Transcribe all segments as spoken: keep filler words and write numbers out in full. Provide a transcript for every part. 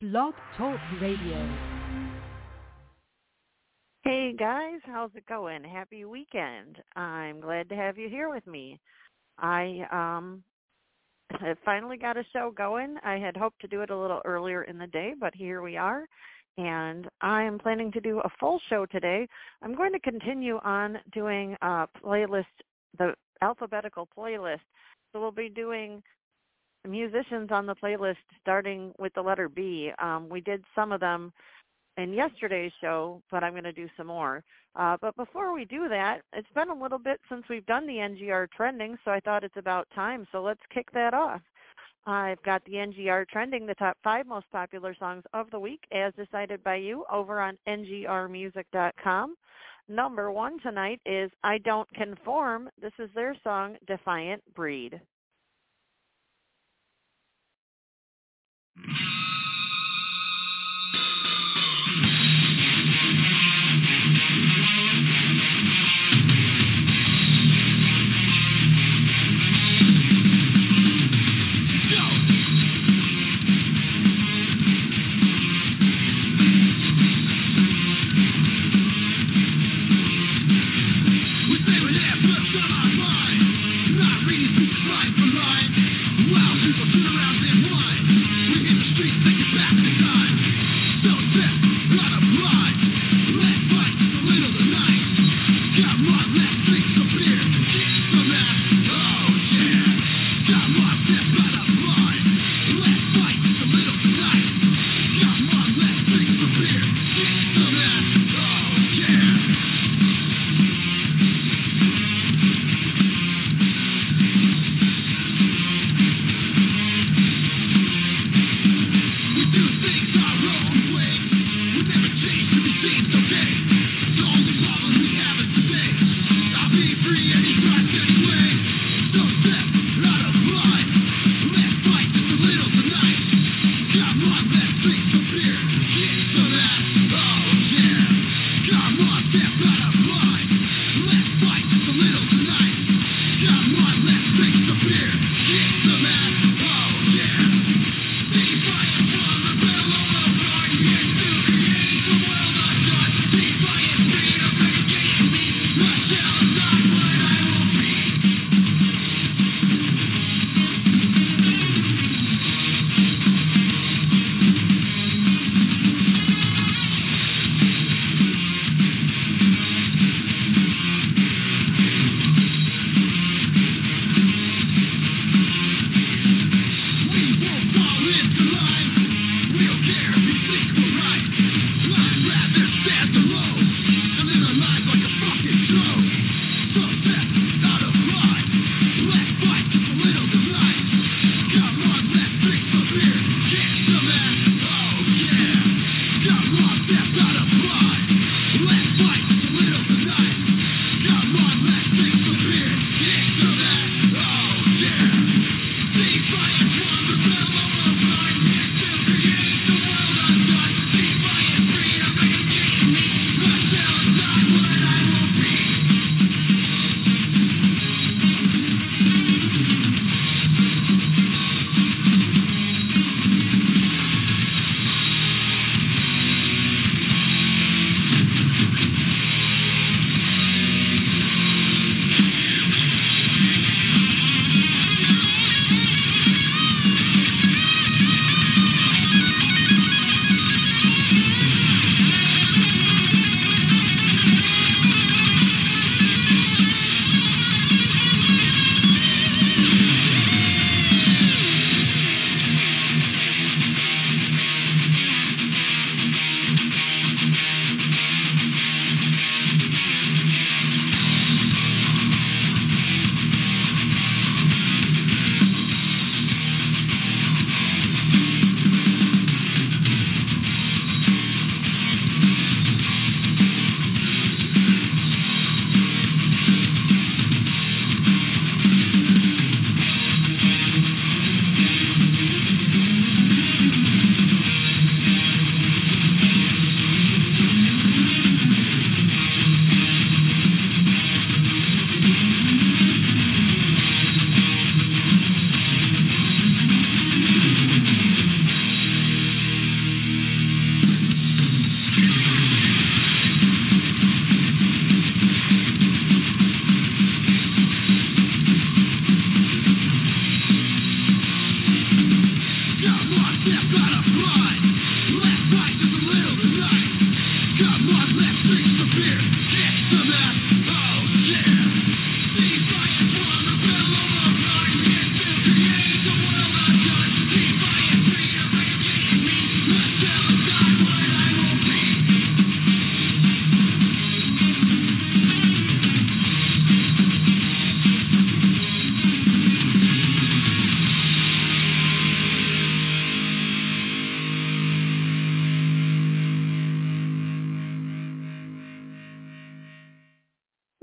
Blog Talk Radio. Hey guys, how's it going? Happy weekend. I'm glad to have you here with me. I um have finally got a show going. I had hoped to do it a little earlier in the day, but here we are. And I am planning to do a full show today. I'm going to continue on doing a playlist, the alphabetical playlist. So we'll be doing musicians on the playlist starting with the letter B. Um, we did some of them in yesterday's show, but I'm going to do some more. Uh, but before we do that, it's been a little bit since we've done the N G R trending, so I thought it's about time. So let's kick that off. I've got the N G R trending, the top five most popular songs of the week, as decided by you over on N G R music dot com. Number one tonight is I Don't Conform. This is their song, Defiant Breed.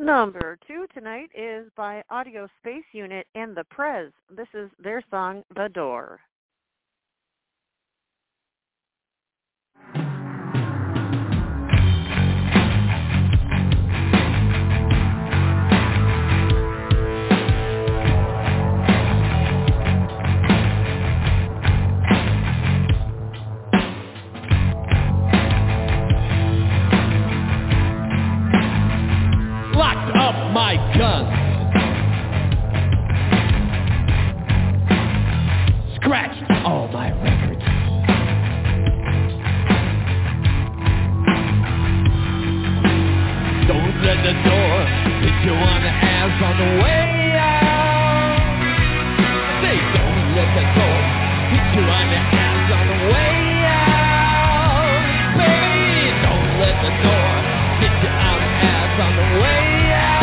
Number two tonight is by Audio Space Unit and the Prez. This is their song, The Door. Locked up my guns, scratched all my records. Don't let the door hit you on the ass on the way out. I say don't let the door hit you on the ass on the way out. Baby, don't let the door hit you on the ass on the way out.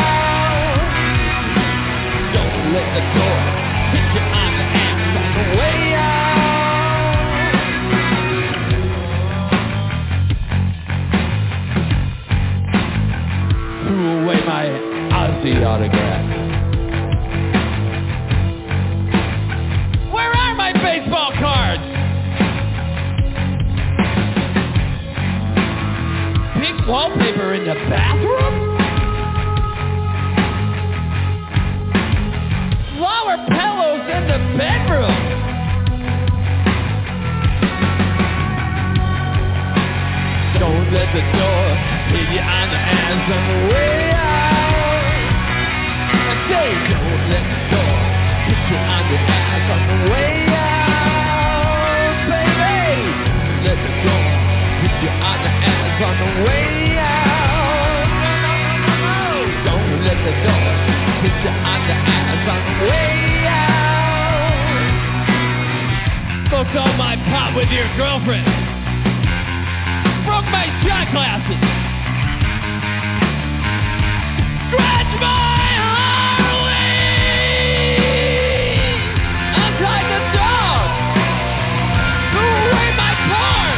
Let the door hit you on the ass on the way out. Threw away my Ozzy autograph. Where are my baseball cards? Pink wallpaper in the bathroom? Flower pillows in the bedroom. Don't let the door hit you on the ass on the way out. I say don't let the door hit you on the ass on the way out. Baby, don't let the door hit you on the ass on the way out. No, no, no, no, no. Don't let the door hit you on the ass on the way out. Smoked all my pot with your girlfriend. Broke my shot glasses. Scratch my Harley. Untied the dog. Threw away my car.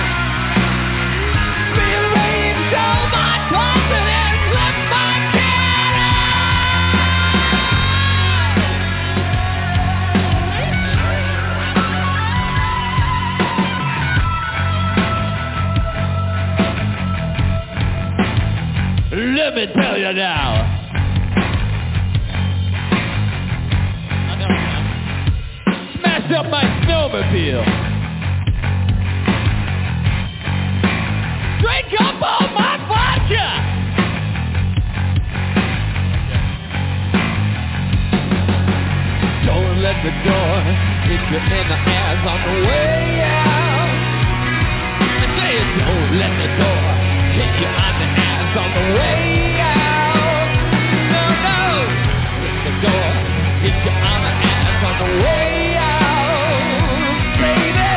Rearranged all my closet and left my cat out. Let me tell you now. Smashed up my snowmobile. Drank up all my vodka. Don't let the door hit you in the ass on the way out. I say it, don't let the door hit you on the ass on the way out. No, no. Let the door hit you on the ass on the way out. Baby,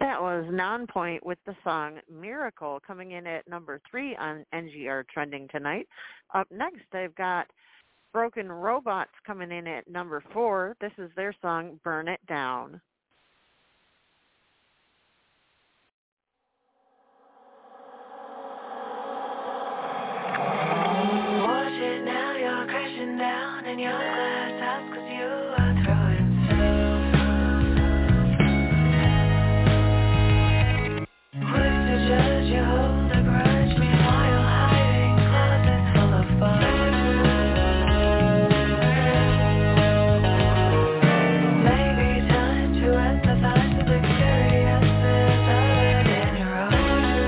That was Nonpoint with the song Miracle, coming in at number three on N G R Trending tonight. Up next, I've got Broken Robots coming in at number four. This is their song Burn It Down. Watch it now, you're crashing down in your glass house 'cause you are throwing stones. Quick to judge, you hold a grudge, meanwhile you're hiding closets full of bugs. Maybe time to empathize with the curiousness of it in your own.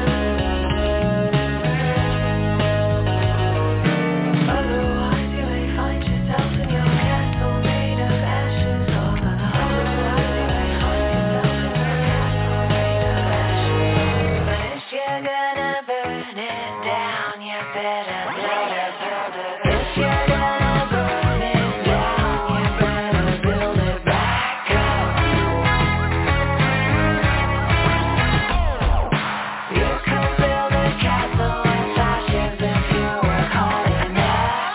Otherwise you may find yourself in your castle made of ashes all alone. Otherwise you may find yourself in your castle made of ashes all alone. But if you're gonna burn it down, you better build it, build it. If you're gonna burn it down, you better build it back up. You could build a castle with ashes if you work hard enough.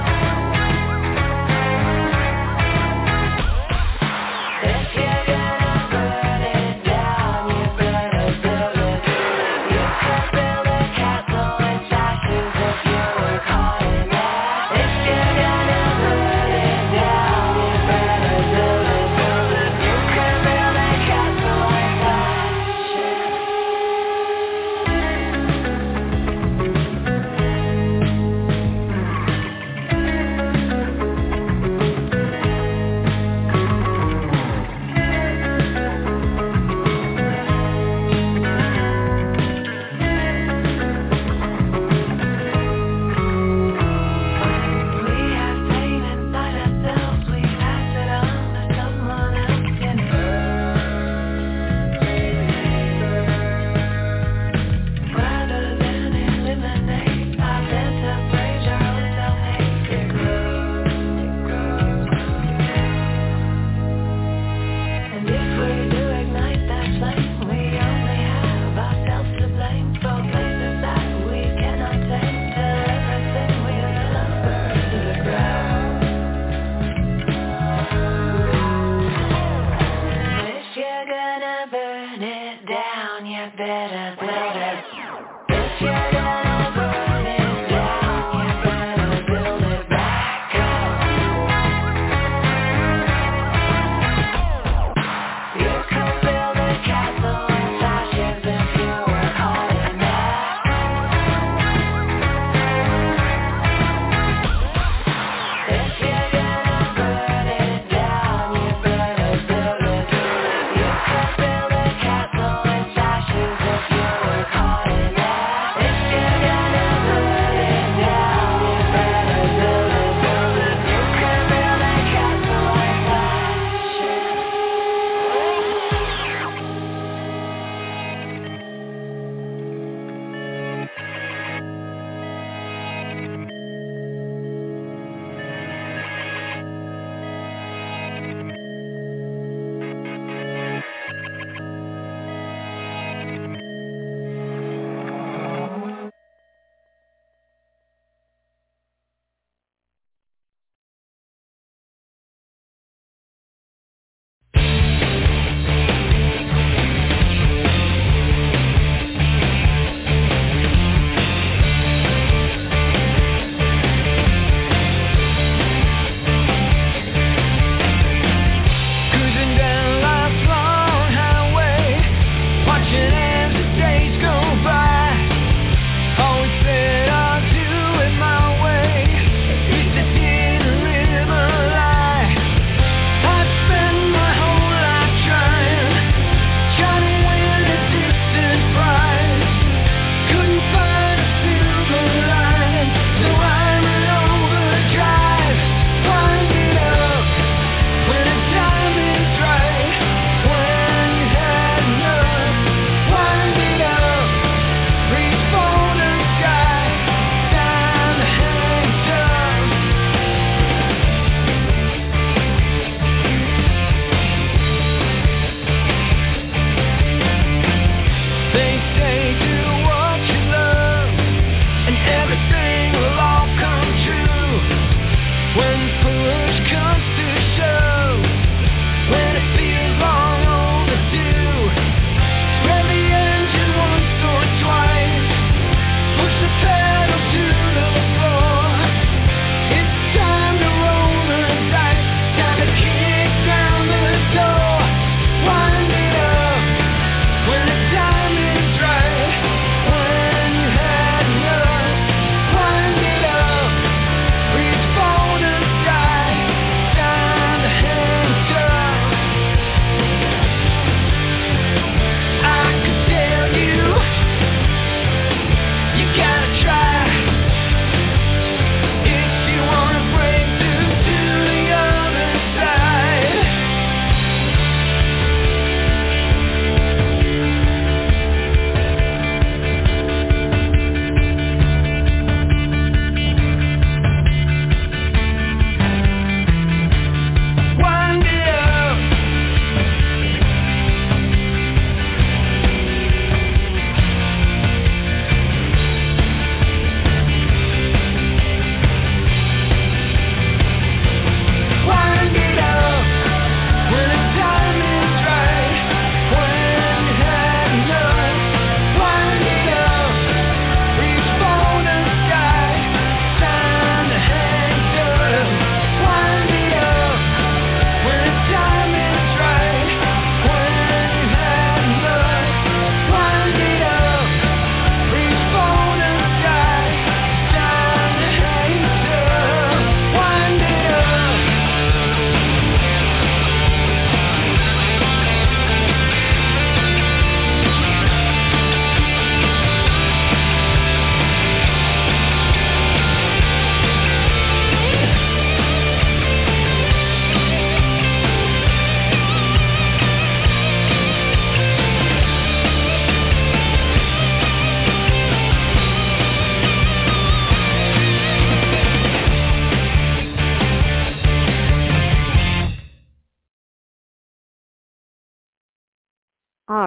If you're gonna burn it down, you better build it. You could build a castle with ashes if you work hard enough. If you're gonna burn it down, you better build it, build it. You could build a castle with ashes. We have pain inside ourselves, we pass it on to someone else, you know. Rather than eliminate our sense of rage, our own self-hate, it grows, it grows. And if we do ignite that flame, we only have ourselves to blame for places that we cannot take till everything we love burns to the ground. If you're gonna burn it down, you better build it. If you're gonna burn it down, you better build it back up. You could build a castle with ashes if you work hard enough. If you're gonna burn it down, you better build it. You could build a castle with ashes if you work hard enough.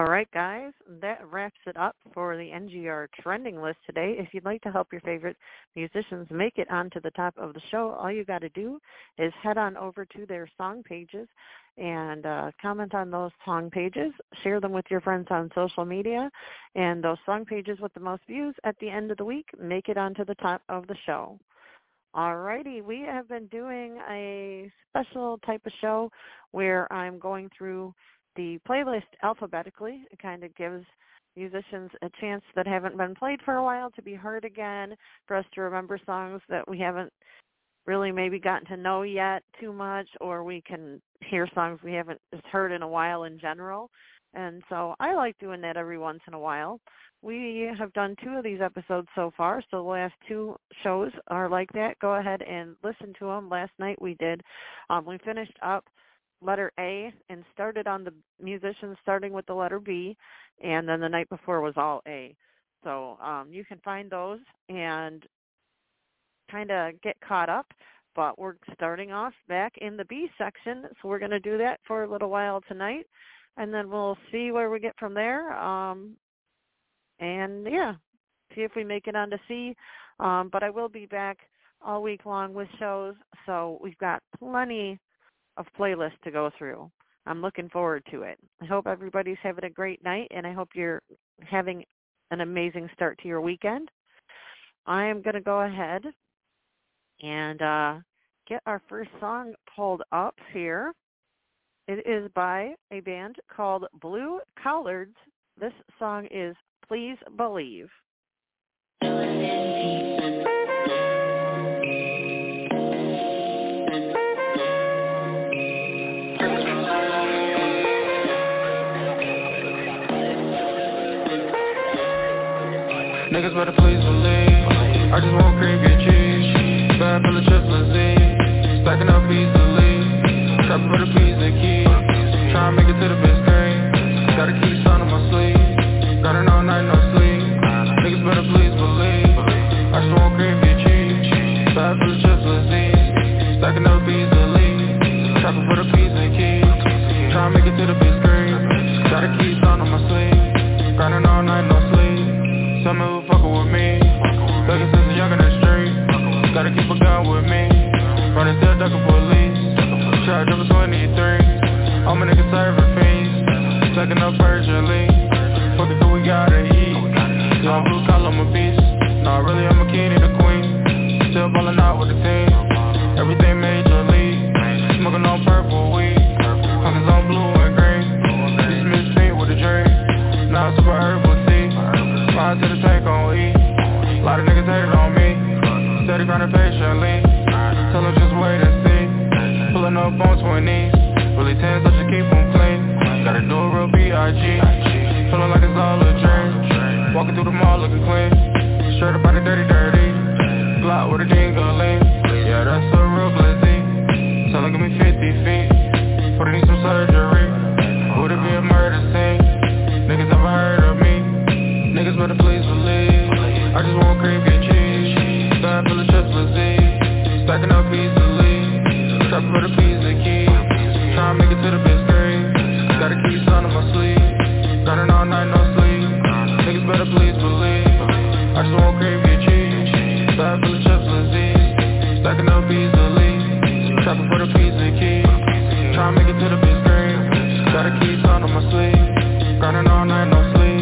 All right, guys, that wraps it up for the N G R trending list today. If you'd like to help your favorite musicians make it onto the top of the show, all you got to do is head on over to their song pages and uh, comment on those song pages, share them with your friends on social media, and those song pages with the most views at the end of the week make it onto the top of the show. All righty, we have been doing a special type of show where I'm going through the playlist alphabetically. It kind of gives musicians a chance that haven't been played for a while to be heard again, for us to remember songs that we haven't really maybe gotten to know yet too much, or we can hear songs we haven't just heard in a while in general. And so I like doing that every once in a while. We have done two of these episodes so far, so the last two shows are like that. Go ahead and listen to them. Last night we did. Um, we finished up letter A and started on the musicians starting with the letter B, and then the night before was all A. So um, you can find those and kind of get caught up, but we're starting off back in the B section, so we're going to do that for a little while tonight, and then we'll see where we get from there, um, and yeah, see if we make it on to C, um, but I will be back all week long with shows, so we've got plenty of playlists to go through. I'm looking forward to it. I hope everybody's having a great night, and I hope you're having an amazing start to your weekend. I am going to go ahead and uh, get our first song pulled up here. It is by a band called Blue Collards. This song is Please Believe. Niggas better please believe. I just want cream, get cheese. Bag full of chips, let's eat. Stacking up easily. Trapping for the P's and keys. Trying to make it to the big screen. Got a key sign on my sleeve. Got it all night, no sleep. Niggas better please believe. I just want cream, get cheese. Bag full of chips, let's eat. Stacking up easily. Trapping for the P's and keys. Trying to make it to the big screen. Got a key sign on my sleeve. Got it all night, no sleep. Tell me who fuckin' with me. Begging since I'm young in the street. Gotta keep a gun with me. Running till duckin' police. Charge over twenty-three. All my niggas serving fiends. Stacking up urgently. Fuck it, cause we gotta eat. Yeah, I'm blue collar, I'm a beast. Nah, really, I'm a king and a queen. Still ballin' out with the team. Everything major league. Smoking on purple weed. Pockets on blue and green. Used to miss feet with a drink. Now it's super herbal tea. Ride to the tank on E. A lot of niggas hated on me. Steady grinding patiently. Tell them just wait and see. Pulling up on twenties. Really ten, so just keep them clean. Gotta do a real B I G. Feeling like it's all a dream. Walking through the mall looking clean. Shirt up by the dirty dirty. Block with a ding-a-ling. Yeah, that's a real glizzy. Tell her give me fifty feet. Put it in some surgery. Would it be a murder scene? Niggas ever heard of me? Niggas better please believe. I just want cream, get cheese. Bag full of chips, let's eat. Stacking up easily. Trapping for the P's and keys. Trying to make it to the big screen. Got a key sign on my sleeve. Got it all night, no sleep. Niggas better please believe. I just want cream, get cheese. Bag full of chips, let's eat. Stacking up easily. Trapping for the P's and keys. Trying to make it to the big screen. Got a key sign on my sleeve. Got it all night, no sleep.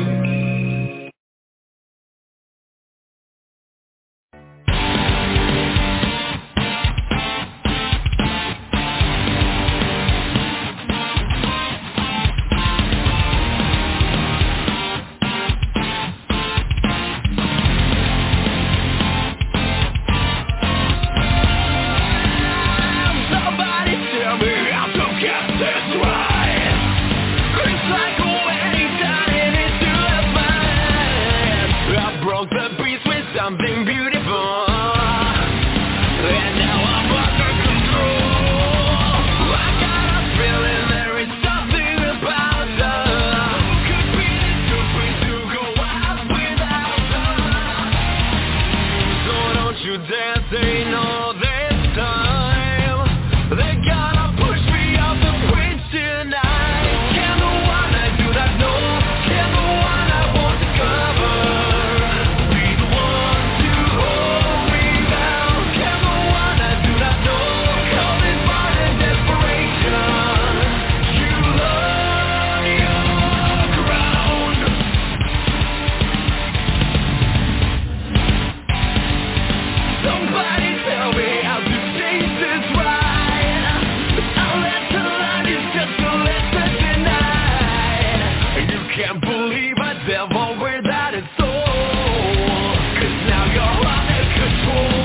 Somebody tell me how to get this right. It's like a wedding done in be a devil without its soul. 'Cause now you're under control.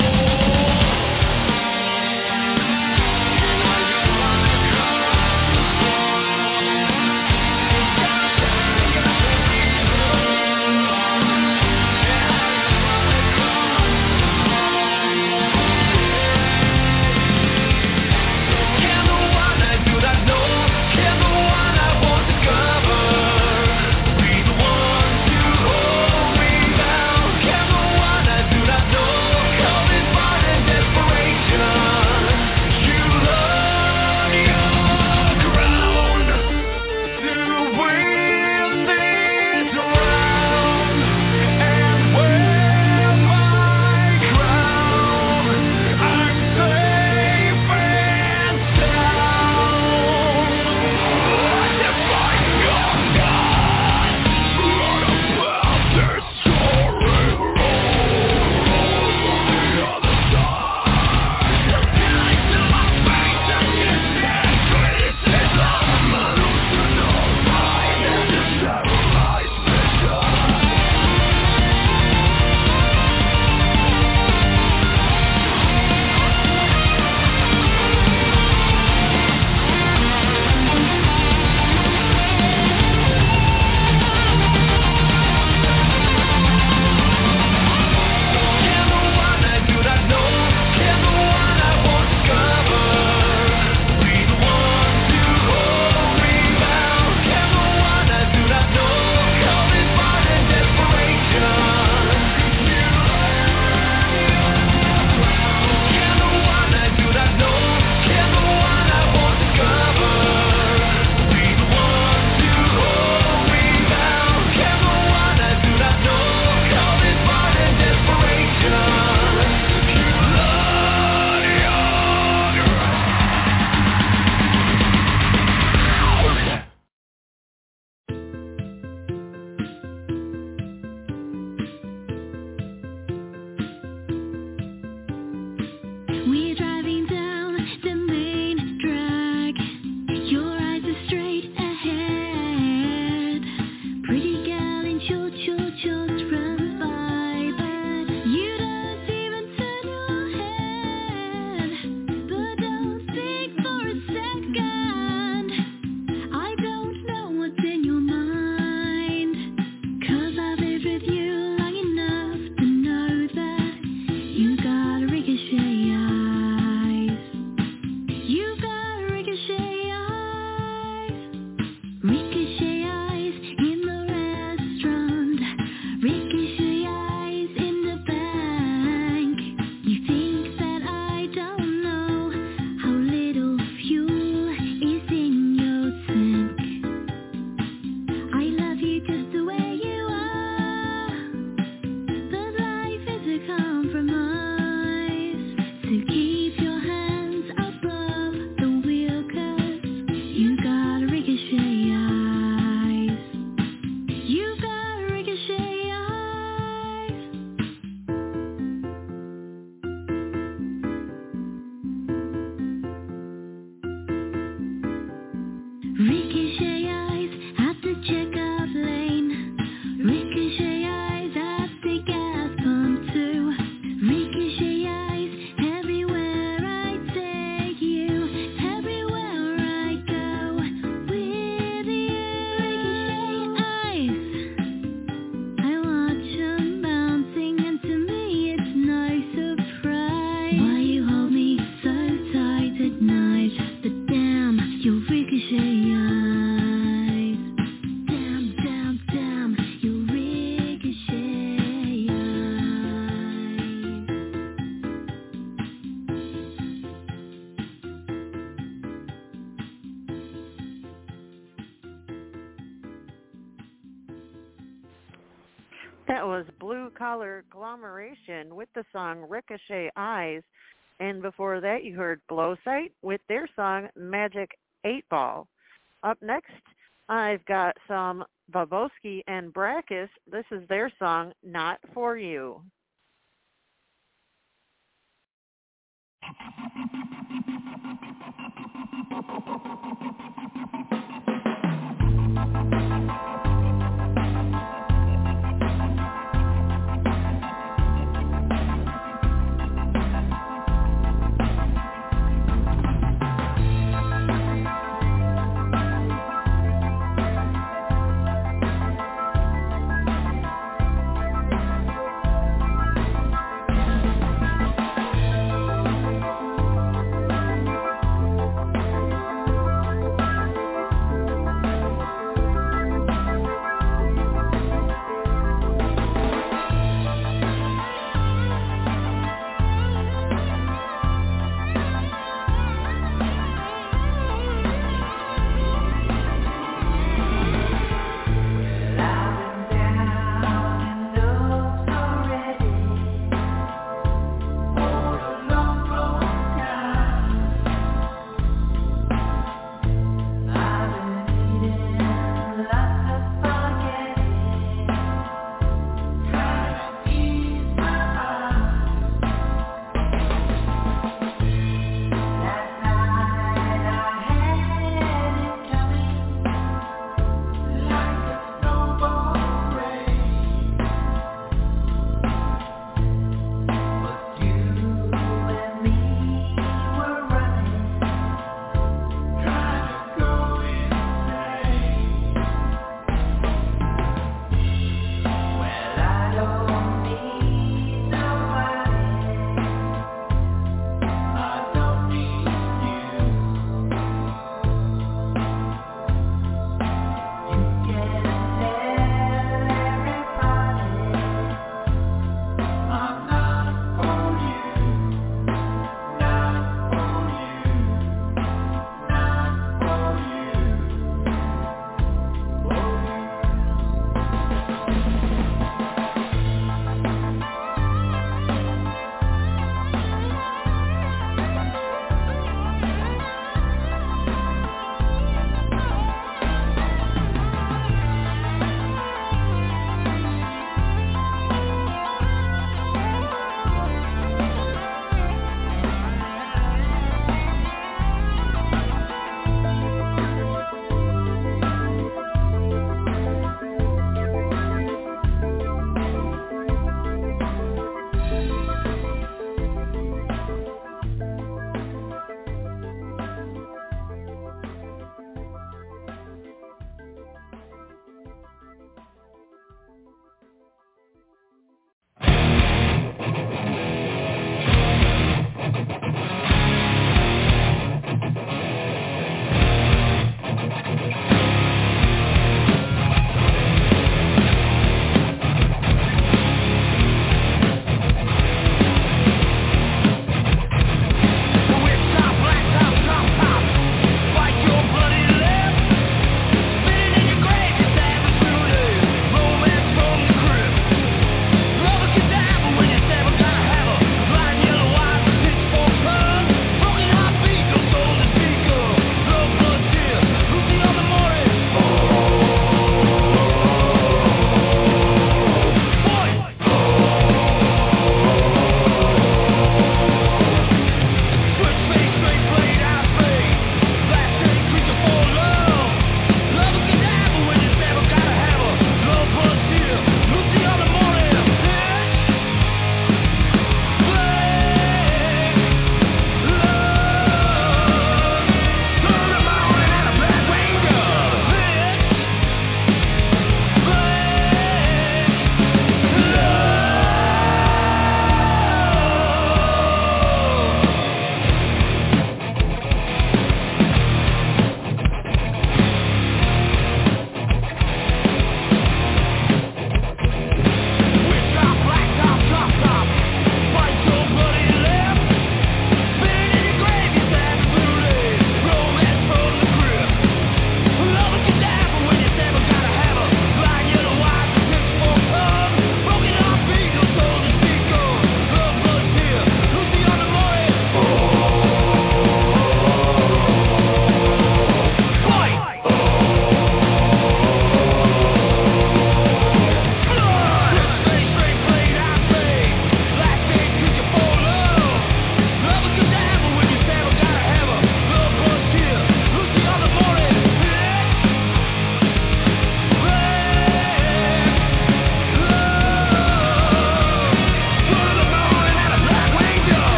That was Blue Collar Agglomeration with the song Ricochet Eyes. And before that, you heard Blowsight with their song Magic eight Ball. Up next, I've got some Babowski and Brackus. This is their song, Not For You.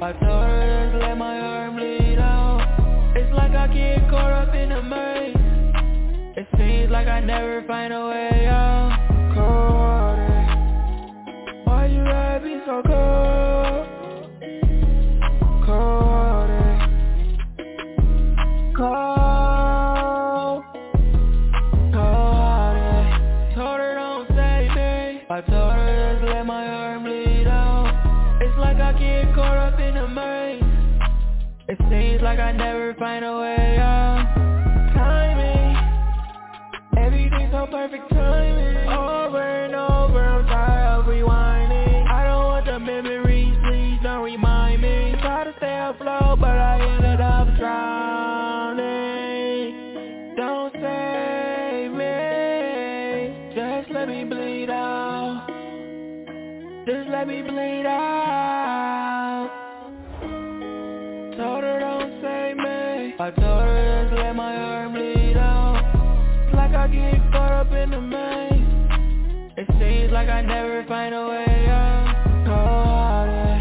I told her just let my arm bleed out. It's like I get caught up in a maze. It seems like I never find a way out. Cold water, why you gotta be so cold? Cold water, cold, cold water. Told her don't save me. I told her just let my arm bleed out. It's like I get caught up in a maze. It seems like I never find a way out. Timing, everything's so perfect timing. Over and over, I'm tired of rewinding. I don't want the memories, please don't remind me. Try to stay afloat, but I ended up drowning. Don't save me, just let me bleed out. Just let me bleed out. Told her don't save me. I told her just let my arm bleed out. It's like I get caught up in the maze. It seems like I never find a way out. Cold water.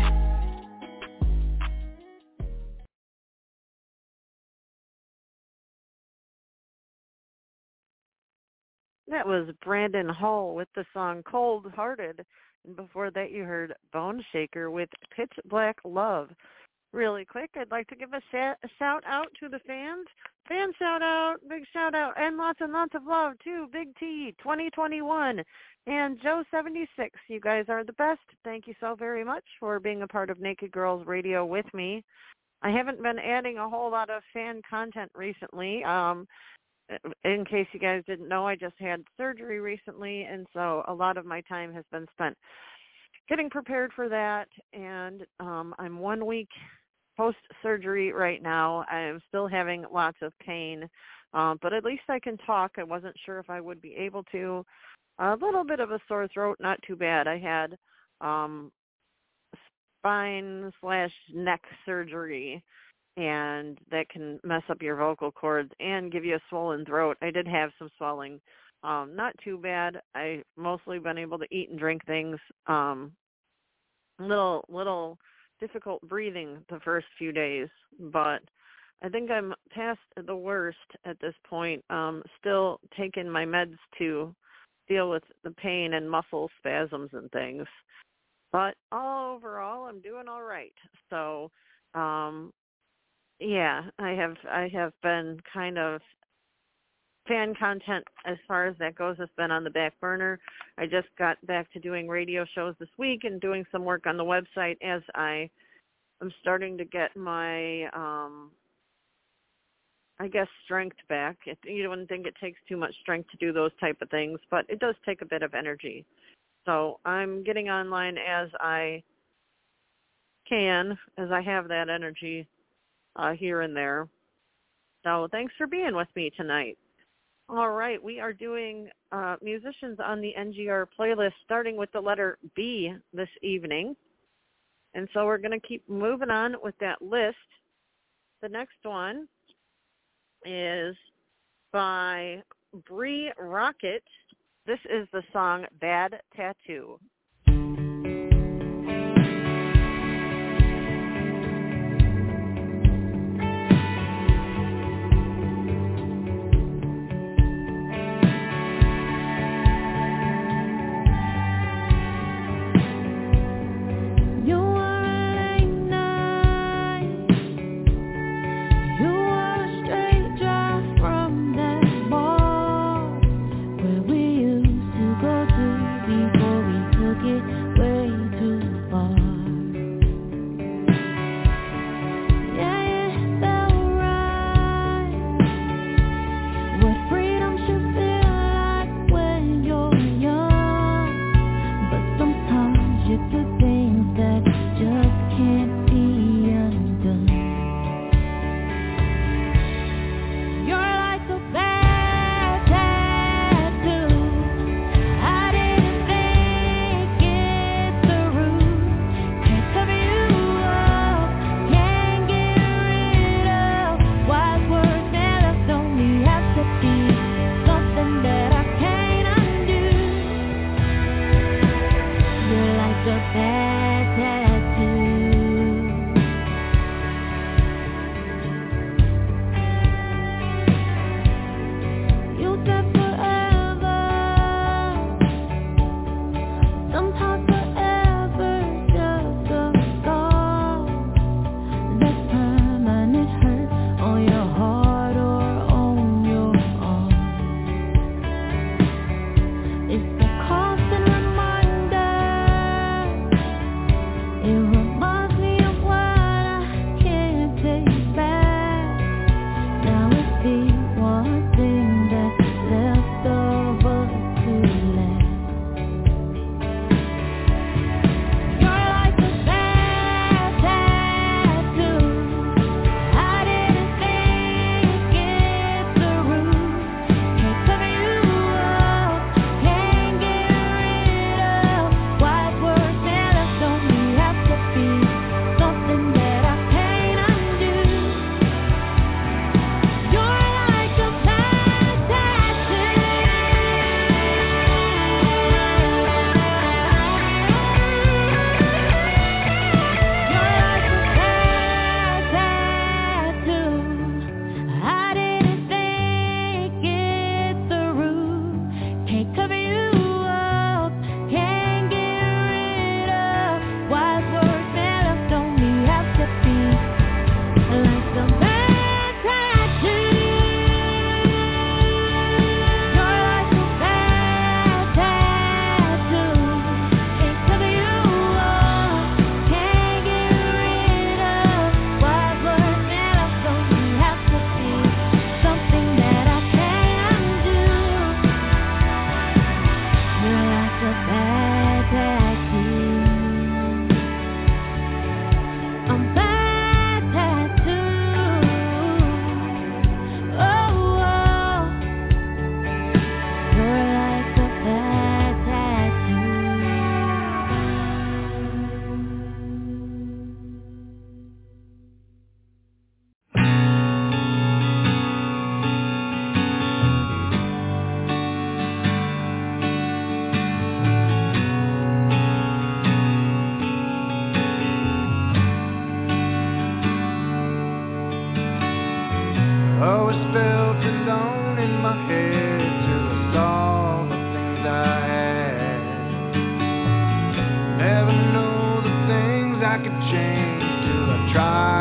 That was Brandon Hull with the song Cold Hearted. And before that you heard Bone Shaker with Pitch Black Love. Really quick, I'd like to give a, sh- a shout out to the fans. Fan shout out, big shout out, and lots and lots of love to Big T twenty twenty-one and Joe seventy-six. You guys are the best. Thank you so very much for being a part of Naked Girls Radio with me. I haven't been adding a whole lot of fan content recently. Um, in case you guys didn't know, I just had surgery recently, and so a lot of my time has been spent getting prepared for that, and um, I'm one week post-surgery right now. I am still having lots of pain, um, but at least I can talk. I wasn't sure if I would be able to. A little bit of a sore throat, not too bad. I had um, spine slash neck surgery, and that can mess up your vocal cords and give you a swollen throat. I did have some swelling. Um, not too bad. I've mostly been able to eat and drink things. Um, little, little difficult breathing the first few days, but I think I'm past the worst at this point. Um, still taking my meds to deal with the pain and muscle spasms and things. But all overall, I'm doing all right. So, um, yeah, I have I have been kind of fan content as far as that goes has been on the back burner. I just got back to doing radio shows this week and doing some work on the website as I am starting to get my, um, I guess, strength back. It, you wouldn't think it takes too much strength to do those type of things, but it does take a bit of energy. So I'm getting online as I can, as I have that energy uh, here and there. So thanks for being with me tonight. All right, we are doing uh, musicians on the N G R playlist, starting with the letter B this evening. And so we're going to keep moving on with that list. The next one is by Bree Rocket. This is the song Bad Tattoo. Before we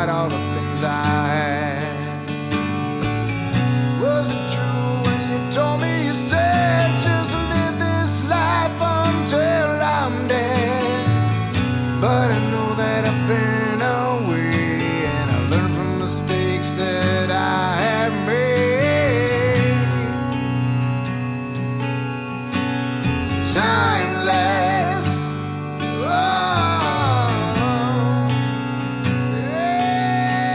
despite all the things I had. Was it true when you told me you said just live this life until I'm dead? But I know that I've been away and I learned from mistakes that I have made. Timeless. Oh, yeah.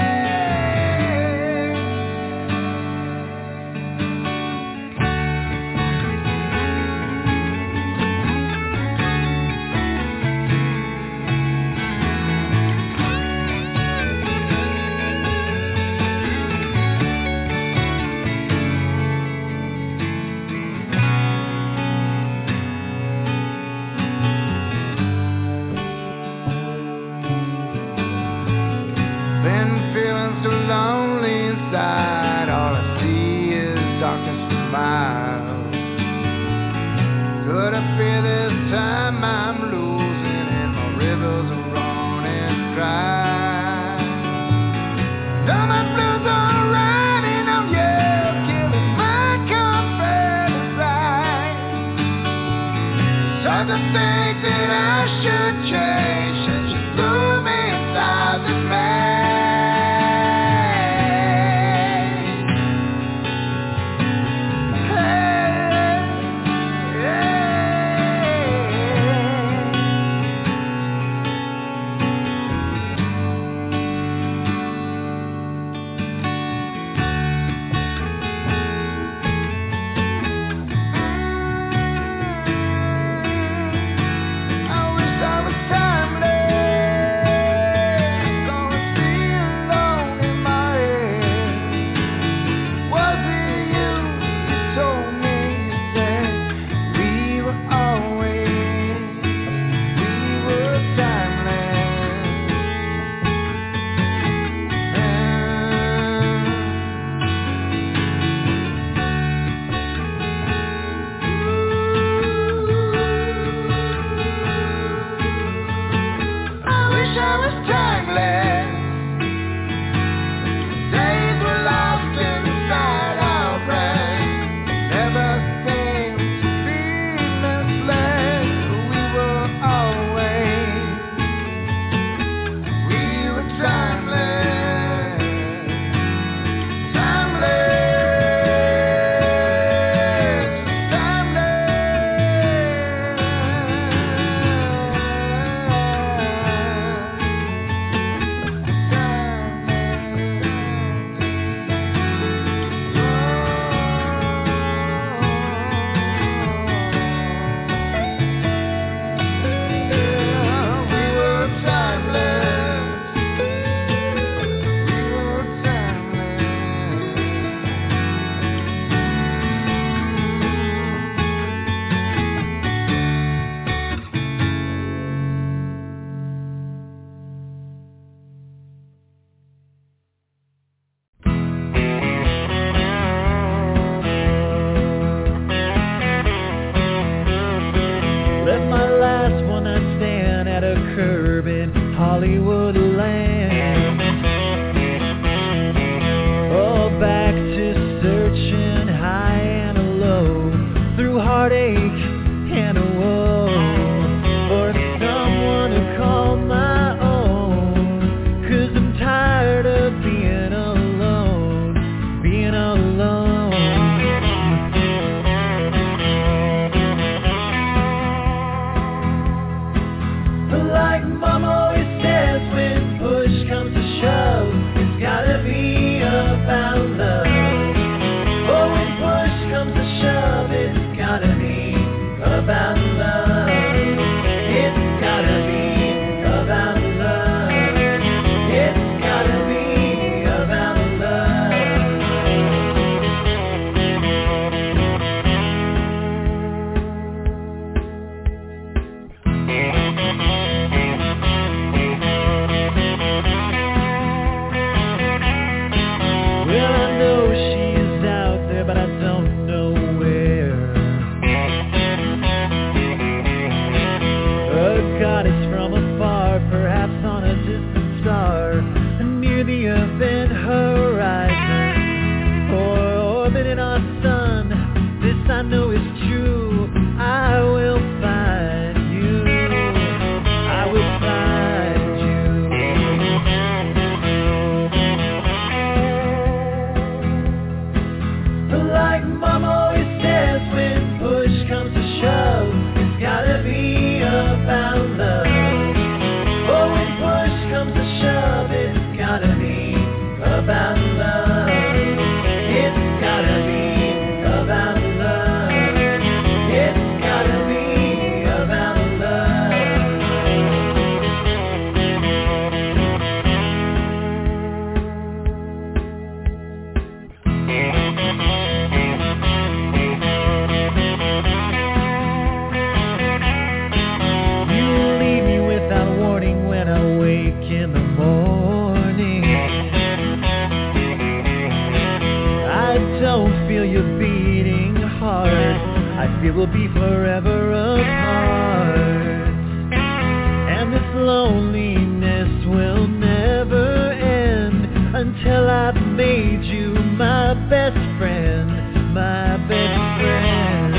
it will be forever apart. And this loneliness will never end until I've made you my best friend, my best friend.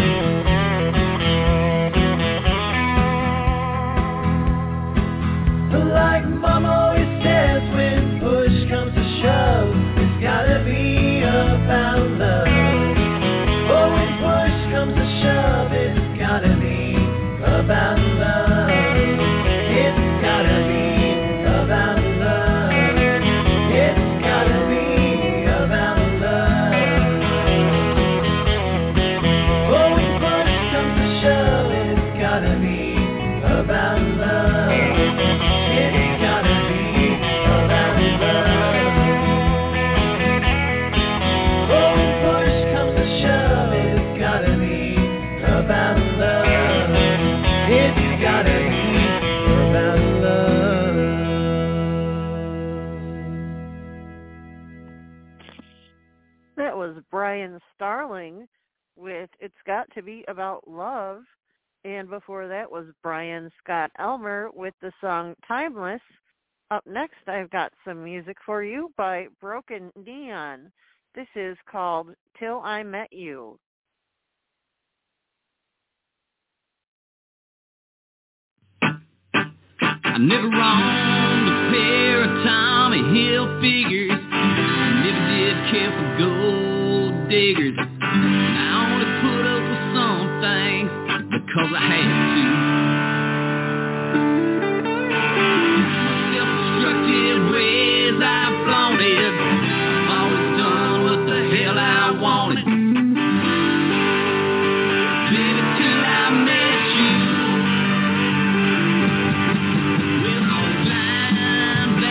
Like Mom always says, when push comes to shove, it's gotta be about love. Oh, when push comes to shove, it's gotta be about love. It's gotta be about love. It's gotta be about love. Oh, when push comes to shove, it's gotta be about love. It's gotta be about love. Oh, when push comes to shove, it's gotta be about love. It's gotta be about love. That was Brian Starling with It's Got to Be About Love. And before that was Brian Scott Elmer with the song Timeless. Up next, I've got some music for you by Broken Neon. This is called Till I Met You. I never owned a pair of Tommy Hilfigers. I never did care for gold diggers. I only put up with some things because I had to. My self-destructive ways I've flaunted. I've always done what the hell I wanted. Baby, till I met you. Well, those lines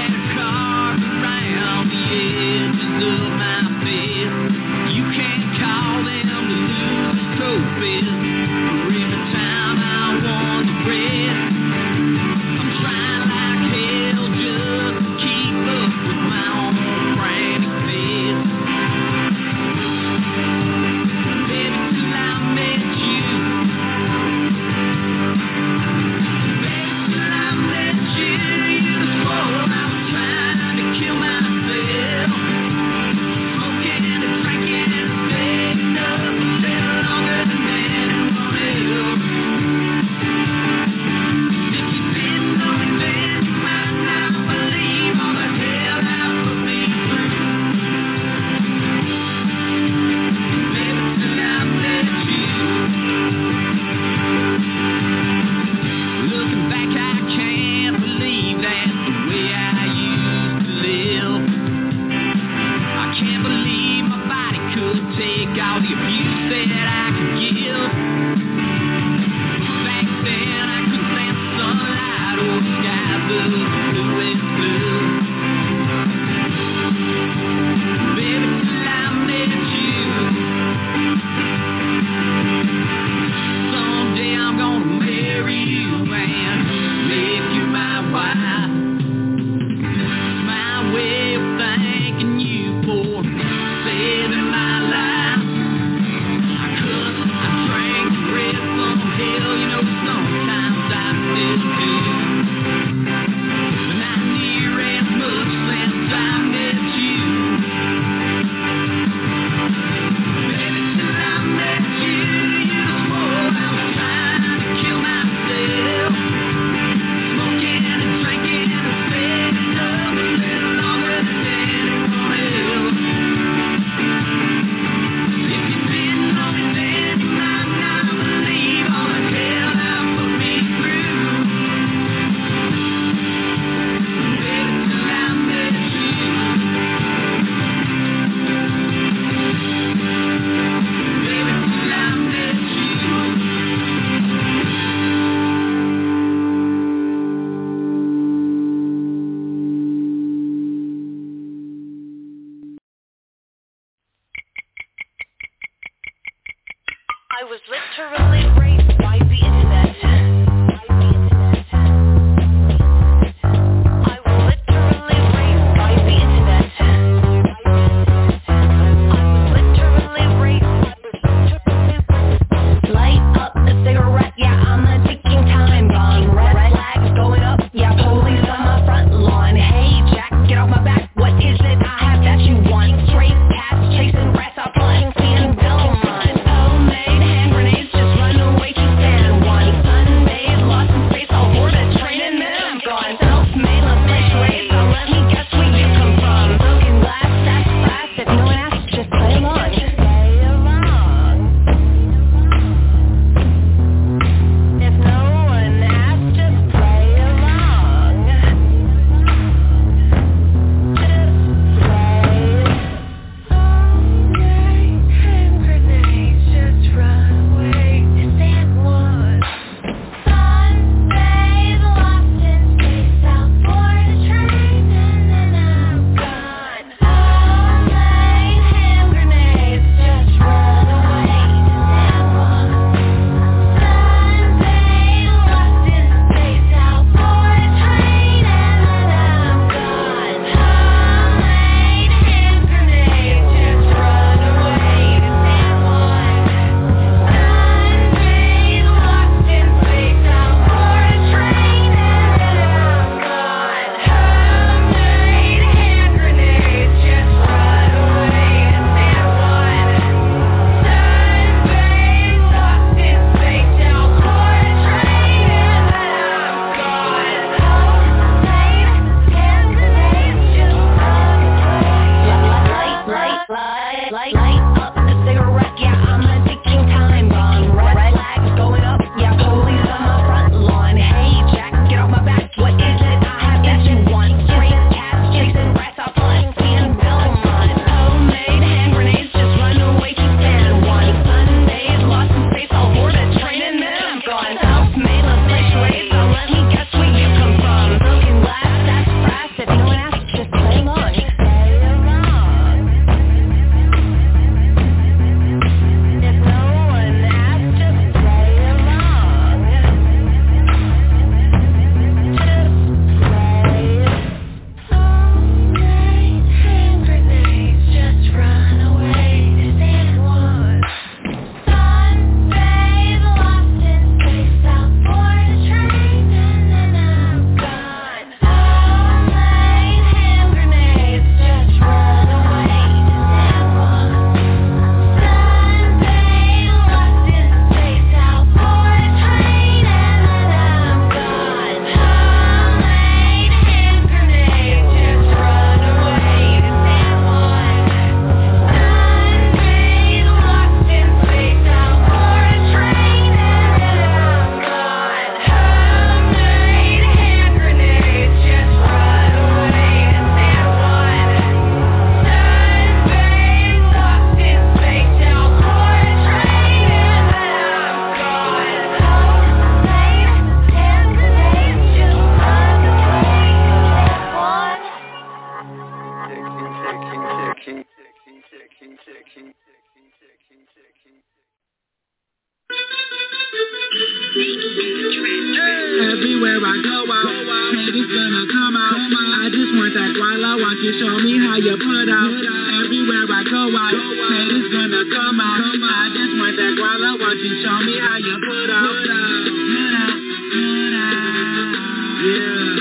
Everywhere I go out, haters gonna come out. I just want that guala, watch you show me how you put out. Everywhere I go out, haters gonna come out. I just want that guala, watch you show me how you put out. Put out, put out, yeah.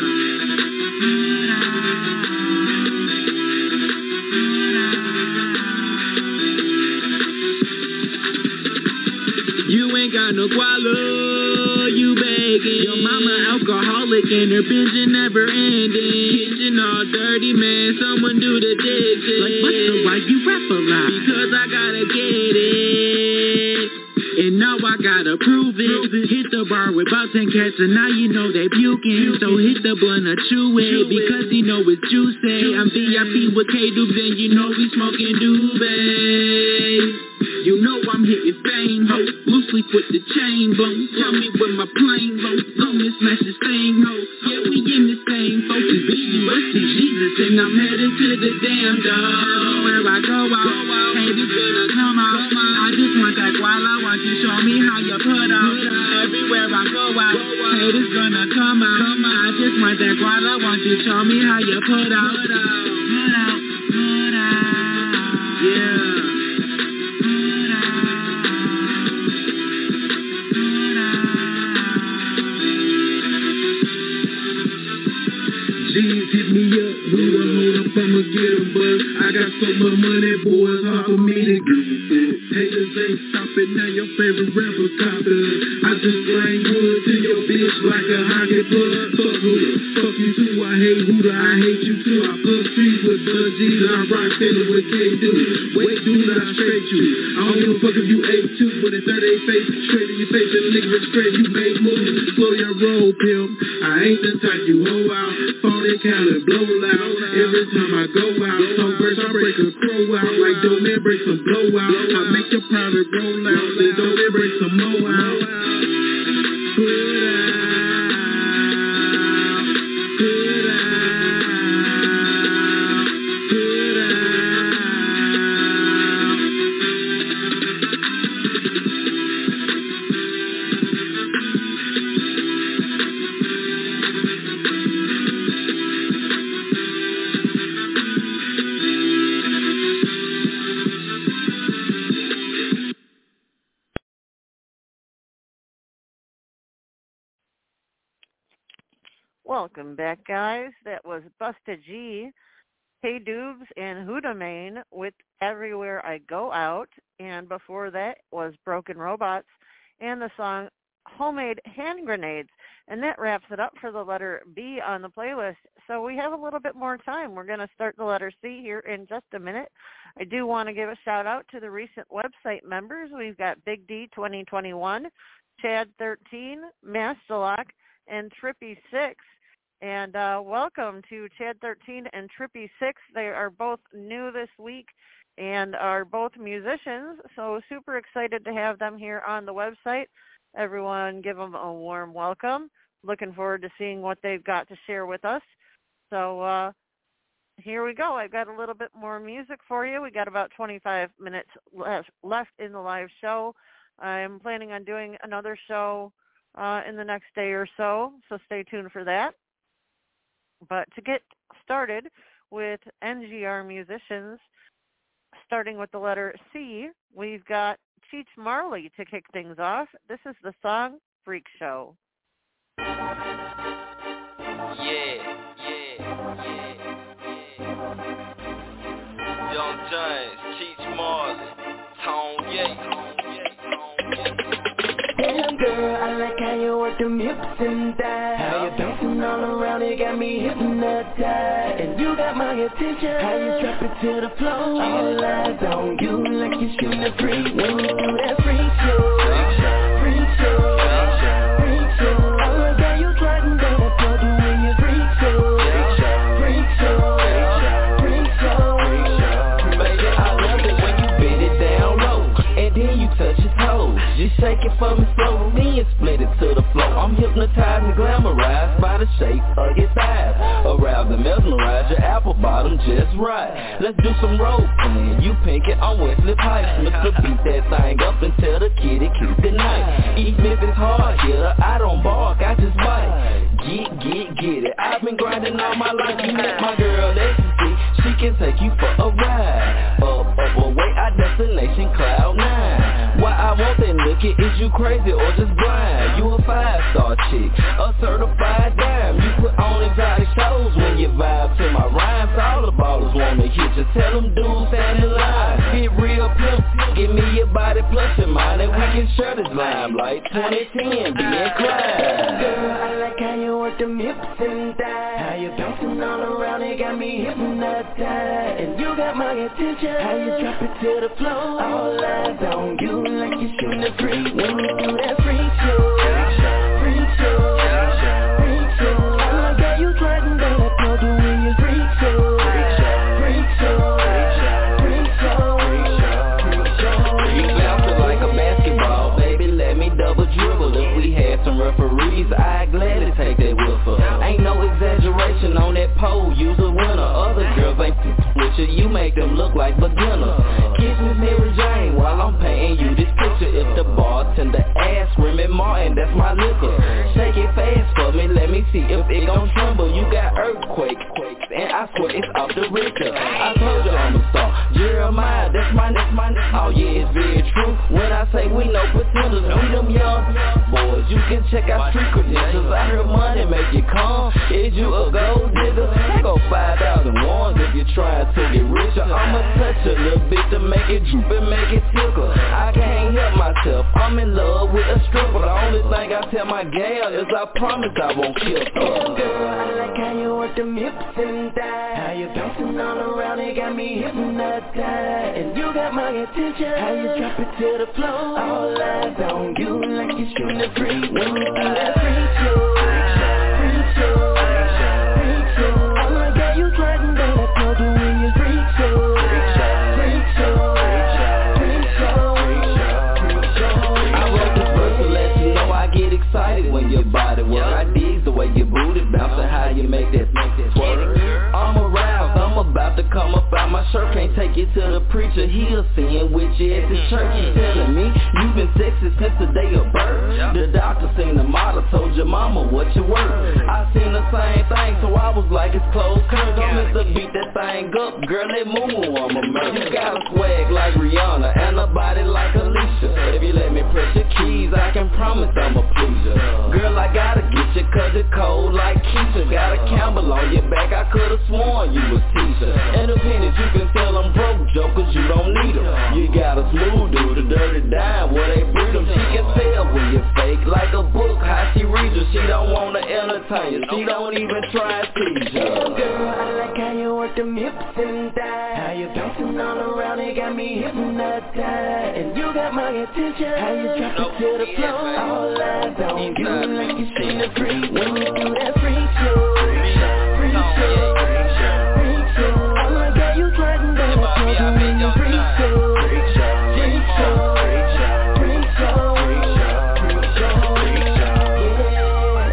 You ain't got no guala, you begging. Your mama alcoholic and her binging never ending. Kitchen all dirty, man, someone do the dishes. Like, what the, why you rap a lot? Because I gotta get it. And now I gotta prove it. Hit the bar with about ten cats and now you know they puking. So hit the blunt or chew it because you know it's juicy. I'm V I P with K-Dubs and you know we smoking Dubé. You know I'm hitting fame, ho. Loose leaf with the chain blown. Tell me when my plane low. Gonna smash this thing, ho. Yeah, we in the same focus. B U S T Jesus and I'm headed to the damn dog. Where I go out, haters gonna come out. I just want that guala, watch you show me how you put out. Everywhere I go out, haters gonna come out. I just want that guala, watch you show me how you put out. Put out, put out, yeah. G's hit me up, who the hold up, I'ma get 'em, but I got so much money, boy, it's hard for me to give a fuck. Haters ain't stopping, now your favorite rapper copter. I just bring wood to your bitch like a hockey puck. Fuck Huda, fuck you too, I hate Huda, I hate you too. I fuck trees with Bud G's, I rock Taylor with K-Dubs. Wait, dude, I straight you. I don't give a fuck if you ate two, but in thirty-eight face, straight in your face, and nigga was straight, you make moves. Slow your roll, pimp, I ain't the type you hoe out. They count and blow loud. Every time I go out, some birds I break a crow out. Like dope man break some blow out. I make your product roll out. Then dope man break some more out. Put out, put out, put out. Welcome back, guys. That was Busta G, K-Dubs, and Huda Mane with Everywhere I Go Out. And before that was Broken Robots and the song Homemade Hand Grenades. And that wraps it up for the letter B on the playlist. So we have a little bit more time. We're going to start the letter C here in just a minute. I do want to give a shout out to the recent website members. We've got Big D twenty twenty-one, Chad thirteen, Masterlock, and Trippy six. And uh, welcome to Chad thirteen and Trippy six. They are both new this week and are both musicians, so super excited to have them here on the website. Everyone give them a warm welcome. Looking forward to seeing what they've got to share with us. So uh, here we go. I've got a little bit more music for you. We got about twenty-five minutes left, left in the live show. I'm planning on doing another show uh, in the next day or so, so stay tuned for that. But to get started with N G R musicians, starting with the letter C, we've got Cheech Marley to kick things off. This is the song Freak Show. Yeah, yeah, yeah, yeah. Young James, Cheech Marley, Tone Yates, Tone Yates, Tone Yates. Damn girl, I like how you work them hips and thighs. How you bouncing all around, it got me hypnotized. And you got my attention. How you drop it to the floor. All eyes on you like you shooting a freak. When you do that freak show, freak show, freak show. I like how you sliding down that floor doing your freak show, freak show, freak show, freak show. Baby, I love it when you bend it down low and then you touch your toes. Just shake it for me slow, me and split it to the floor. I'm hypnotized and glamorized by the shape of your thighs. Around vibes and mesmerize your apple bottom just right. Let's do some role playing. You Pinky, I'm Wesley Pipes. Mister Beat that thing up and tell the kitty keep it nice. Even if it's hard, hitter, I don't bark, I just bite. Get, get, get it. I've been grinding all my life. You met my girl Ecstasy. She can take you for a ride. Up, up, away, our destination cloud nine. Why I want that lookie, is you crazy or just blind? You a five-star chick, a certified dime. You put on exotic shows when you vibe to my rhymes. All the ballers wanna hit you, tell them dudes stand in line. Get real pimp, give me your body plus your mind, and we can share this limelight. Twenty ten, be inclined. Girl, I like how you work them hips and thighs. How you bouncing all around, it got me hypnotized. And you got my attention, how you drop it to the floor. All eyes on you like you shooting a free. When you do that freak show, freak show, freak show. I like how you twerking, girl, I told you when you freak show, freak show, freak show, freak show, freak show. You bouncing like a basketball, baby, let me double dribble. If we had some referees, I'd gladly take that whistle. Ain't no exaggeration on that pole, use a winner. Other girls ain't with you, you make them look like beginners. Kiss me Mary Jane while I'm painting you this picture. If the bartender ass screaming Martin, that's my liquor. Shake it fast for me, let me see if it gon' tremble. You got earthquake, quakes, and I swear it's off the Richter. I told you I'm a star, Jeremiah, that's my, that's my, oh yeah, it's very true. When I say we no pretenders, we them young boys. You can check out street credentials. I heard money make you calm. Is you a gold digger? I go five thousand ones if you're trying to get richer. I'ma touch a little bit to make it droop and make it tickle. I can't help myself, I'm in love with a stripper. The only thing I tell my gal is I promise I won't kill her. Girl, I like how you work them hips and thighs. How you bouncing all around, it got me hypnotized. And you got my attention, how you drop it to the floor. All eyes on you like you shooting a free. When you do that freak show, freak show, freak show. I like how you twerking, girl, I told you when you freak show, freak show, freak show, freak show. I wrote this verse to let you know I get excited when your body work. I dig the way your booty bounce and how you make that, make that twerk. I'm aroused, I'm about to come up out my shirt. Can't take it to the preacher, he'll sin with you at the church. He telling me you've been sexy since the day of birth. The doctor seen the model, told your mama what you worth. I seen the same thing, so I was like it's closed curves. I'm Mister Beat that thing up, girl, that moo I'm a murder. You got a swag like Rihanna and a body like Alicia. If you let me press your keys, I can promise I'm a pleaser. Girl, I gotta get you cause it's cold like Keisha. Got a Campbell on your back, I could've sworn you was Tisha. Independent, you can tell I'm broke, jokers, you don't need them. You got a smooth dude, a dirty dime, where they breed them. She can tell when you're fake, like a book, how she reads you. She don't wanna entertain you, she don't even try to tease you. Girl, I like how you work them hips and thighs. How you bouncing all around, it got me hypnotized. And you got my attention, how you drop it to the floor. All eyes on you like you seen a freak. When you do that freak show, freak show, freak show. I like how you twerking, girl, I told you when you freak show, freak show, freak show, freak show, freak show, freak show, freak show, yeah.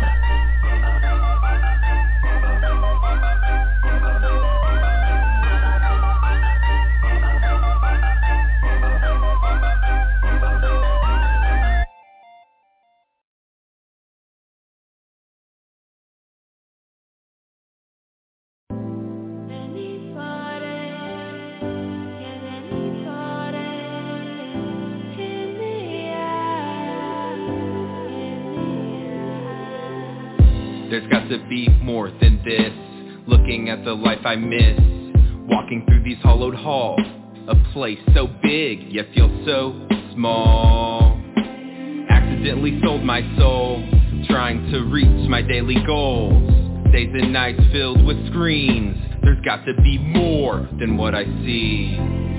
There's got to be more than this. Looking at the life I miss, walking through these hollowed halls, a place so big yet feels so small. Accidentally sold my soul, trying to reach my daily goals. Days and nights filled with screens. There's got to be more than what I see.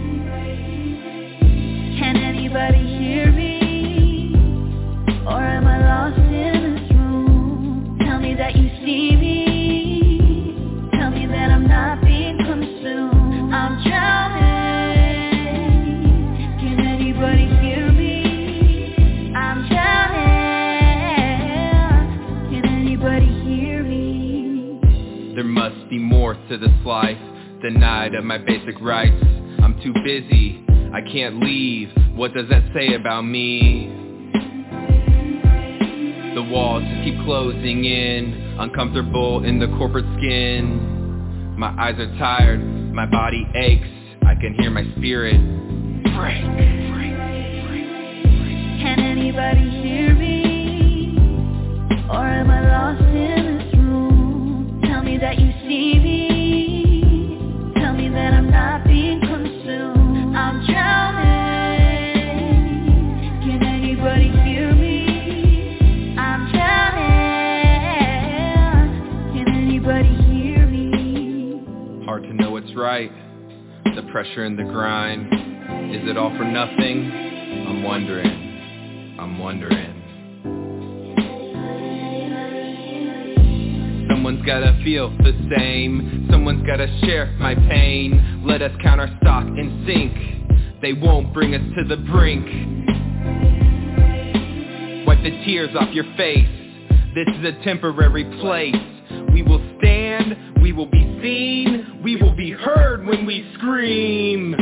Can anybody hear me? Or am I lost in this room? Tell me that you see me. Tell me that I'm not being consumed. I'm drowning. Can anybody hear me? I'm drowning. Can anybody hear me? There must be more denied of my basic rights. I'm too busy, I can't leave. What does that say about me? The walls just keep closing in, uncomfortable in the corporate skin. My eyes are tired, my body aches, I can hear my spirit break. Can anybody hear me? Or am I lost in this room? Tell me that you see me. Tell me that I'm not being consumed. I'm drowning. Can anybody hear me? I'm drowning. Can anybody hear me? Hard to know what's right, the pressure and the grind. Is it all for nothing? I'm wondering, I'm wondering. Someone's gotta feel the same, someone's gotta share my pain. Let us count our stock in sync, they won't bring us to the brink. Wipe the tears off your face, this is a temporary place. We will stand, we will be seen, we will be heard when we scream.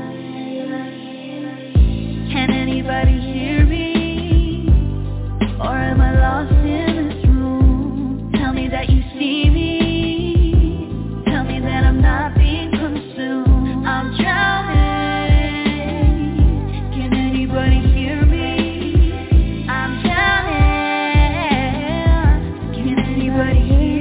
Can anybody hear me? Or am I lost in this room? Tell me that you see me. Tell me that I'm not being consumed. I'm drowning. Can anybody hear me? I'm drowning. Can anybody hear me?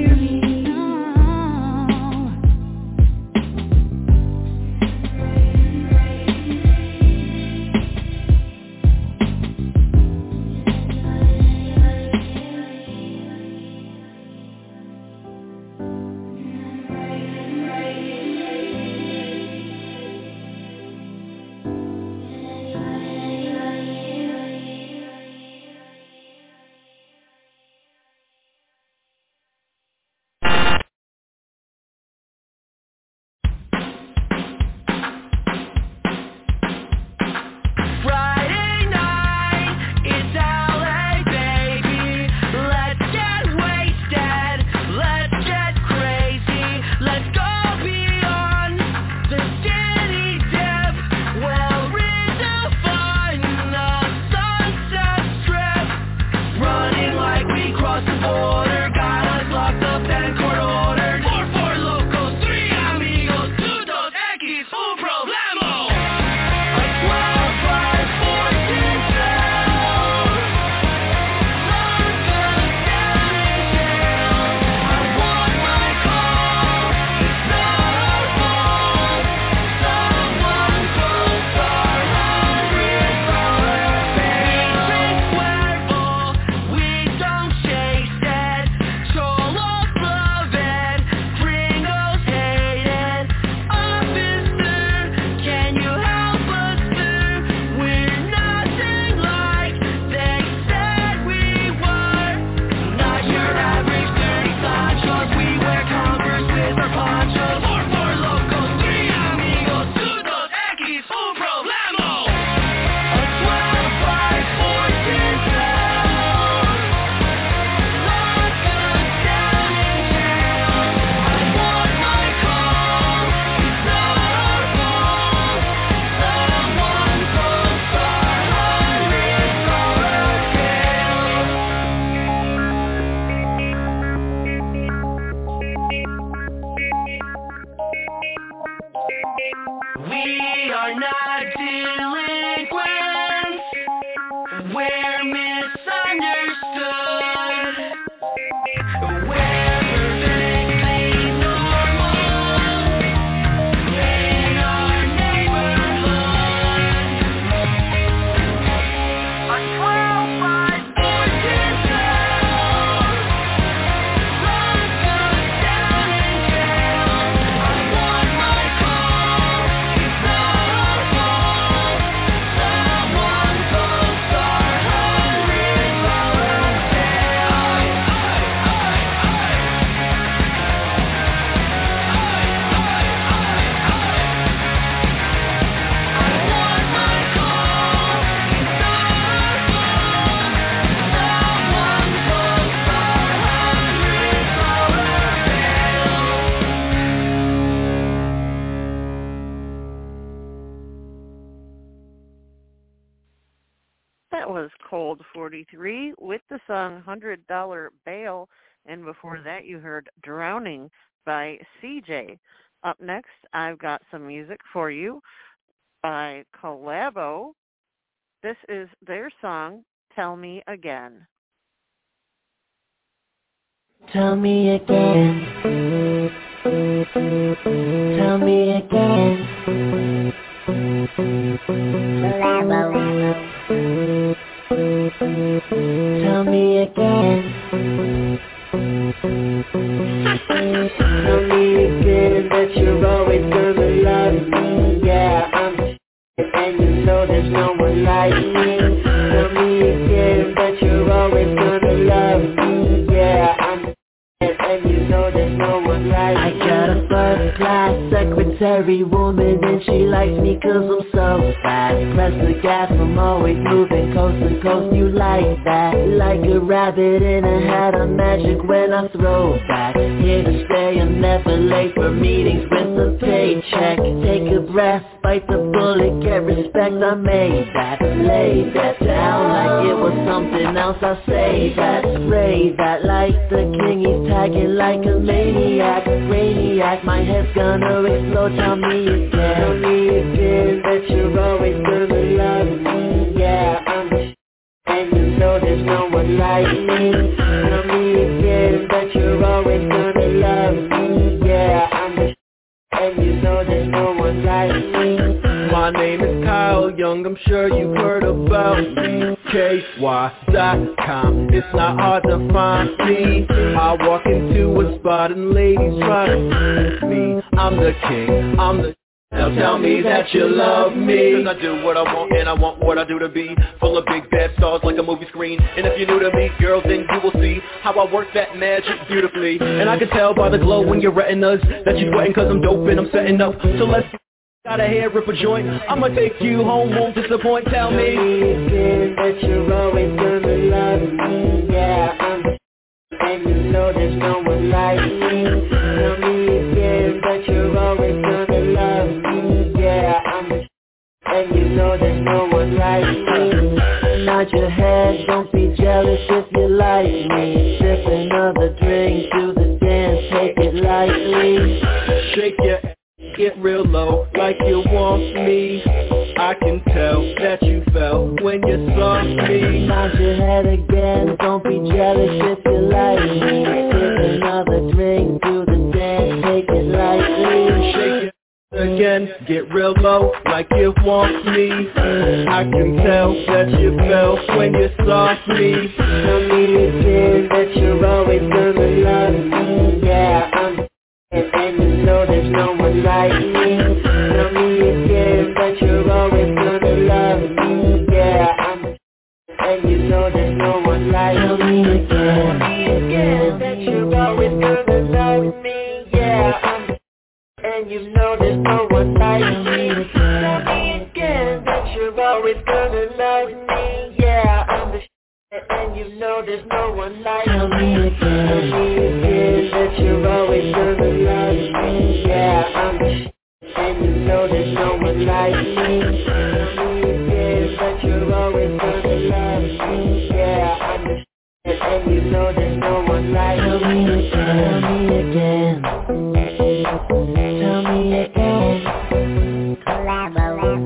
was Cold forty-three with the song one hundred dollar Bail, and before that you heard Drowning by C J. Up next, I've got some music for you by Collabo. This is their song, Tell Me Again. Tell me again. Tell me again. Collabo. Tell me again. Tell me again that you're always gonna love me. Yeah, I'm and you know there's no one like me. Tell me again that you're always gonna love me. Yeah, I'm and you know there's no one like me. I got a first class secretary woman and she likes me cause I'm so fast. Press the gas, I'm always moving coast to coast, you like that. Like a rabbit in a hat, I'm magic when I throw back. Here to stay, I'm never late for meetings with a paycheck. Take a breath, bite the bullet, get respect, I made that. Lay that down like it was something else, I say that. Spray that like the king, he's tagging like a maniac. Brainiac, my head's gonna explode, tell me again. Tell me again that you're always gonna love me. Yeah, I'm the and you know there's no one like me. Tell me again that you're always gonna love me. Yeah, I'm the and you know there's no one like me. My name is Kyle Young, I'm sure you've heard about me. K Y dot com, it's not hard to find me. I walk into a spot and ladies try to see me. I'm the king, I'm the now tell me that you love me. Cause I do what I want and I want what I do to be. Full of big bad stars like a movie screen. And if you're new to me, girl, then you will see how I work that magic beautifully. And I can tell by the glow in your retinas that you're sweating cause I'm dope and I'm setting up. So let's got a hair rip a joint, I'ma take you home, won't disappoint, tell me again that you're always gonna love me. Yeah, I'm and you know there's no one like me. Tell me again that you're always gonna love me. Yeah, I'm and you know there's no one like me. Nod your head, don't be jealous if you like me. Sip another drink, do the dance, take it lightly. Shake your get real low, like you want me. I can tell that you fell when you saw me. Nod your head again, don't be jealous if you like me. Sip another drink, do the dance, take it lightly. Shake it again, get real low, like you want me. I can tell that you fell when you saw me. Tell me again that you're always gonna love me. Yeah, I'm and you know there's no one like me. Tell me again that you're always gonna love me. Yeah, I'm and you know there's no one like me. Tell me again, tell me again that you're always gonna love me. Yeah, I'm and you know there's no one like me. Tell me again that you're always gonna love me. Yeah, I'm the and you know there's no one like me. Tell me again, tell me again that you're always gonna love me. Yeah, I'm the and you know there's no one like me. Tell me again that you're always gonna love me. Yeah, I'm the and you know there's no one like me. Tell me again, tell me again, tell me again. Collabo.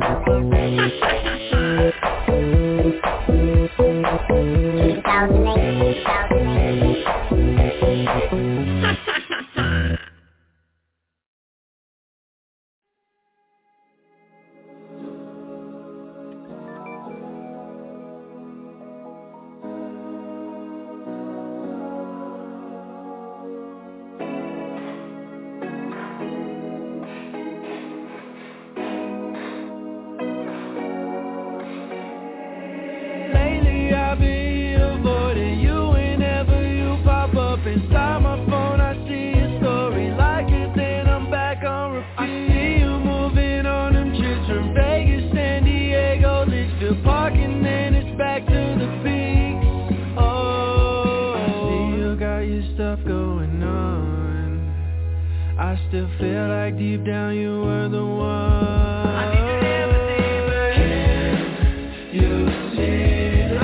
Still feel like deep down you were the one. I need you never, never. Can you see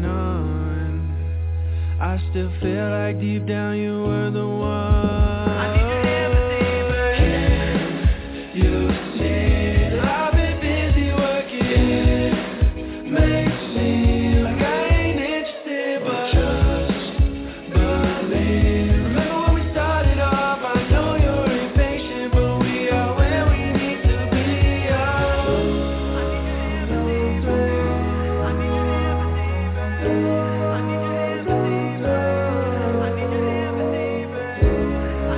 on. I still feel like deep down you were the one. I need your empathy, but can't you see that I've been busy working? Makes seem like I ain't interested, but just believe. Remember when we started off? I know you're impatient, but we are where we need to be. Oh, I need your empathy, I need your empathy, I need your empathy, I need your empathy, I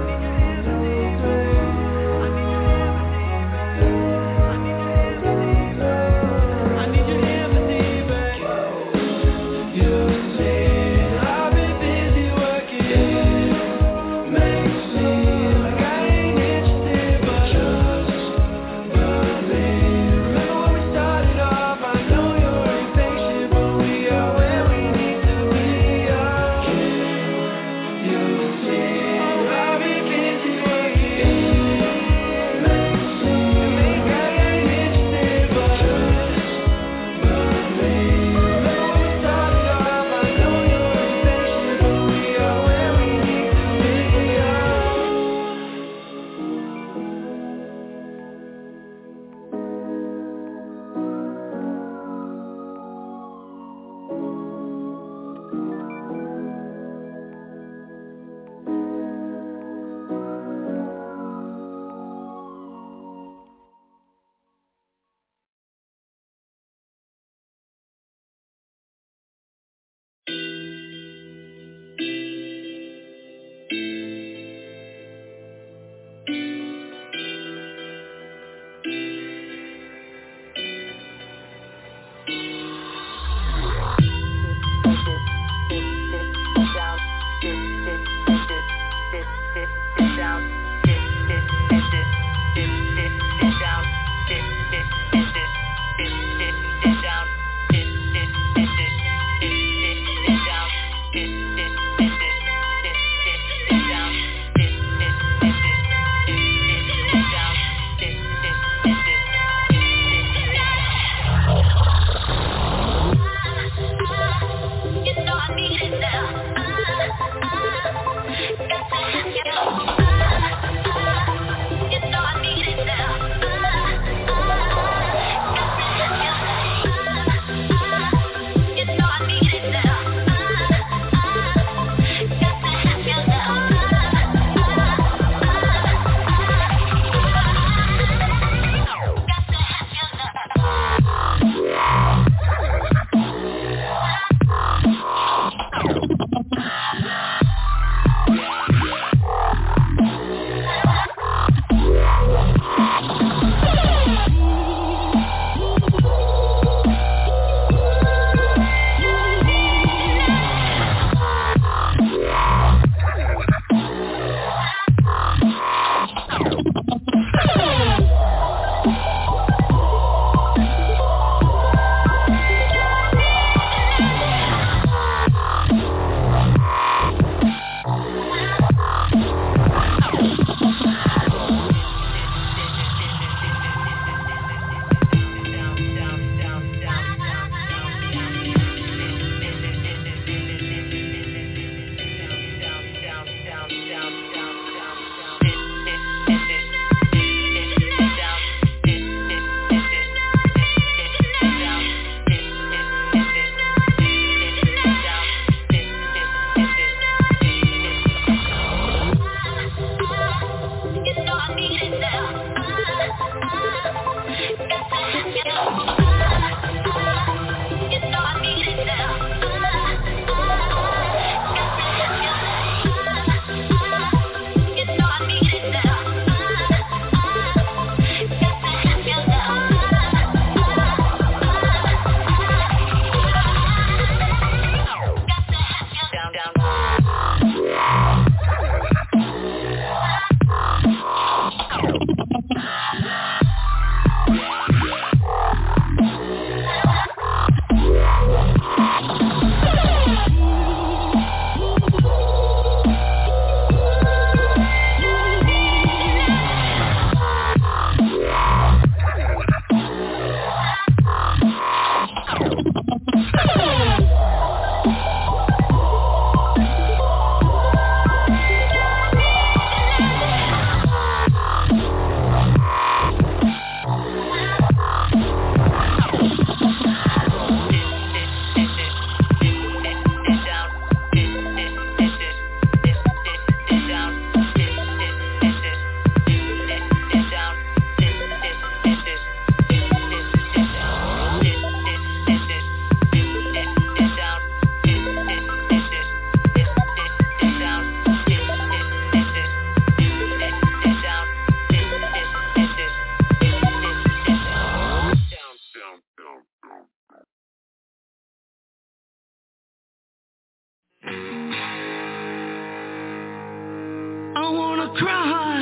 I cry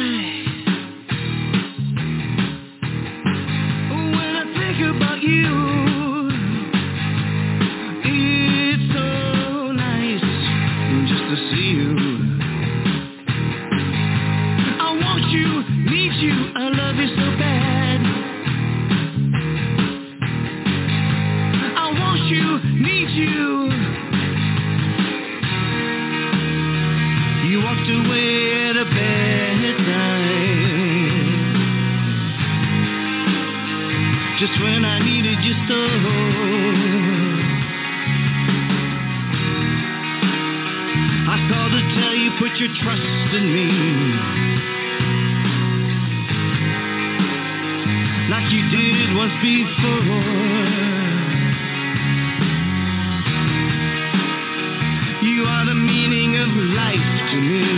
when I think about you. It's so nice just to see you. I want you, need you, I love you so bad. I want you, need you. You walked away at a bad time, just when I needed you so. I called to tell you put your trust in me, like you did once before. You are the meaning of life to me.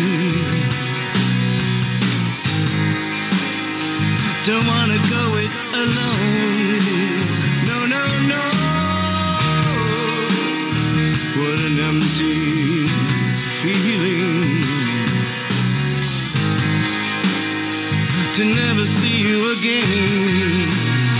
Don't wanna go it alone. No, no, no. What an empty feeling to never see you again.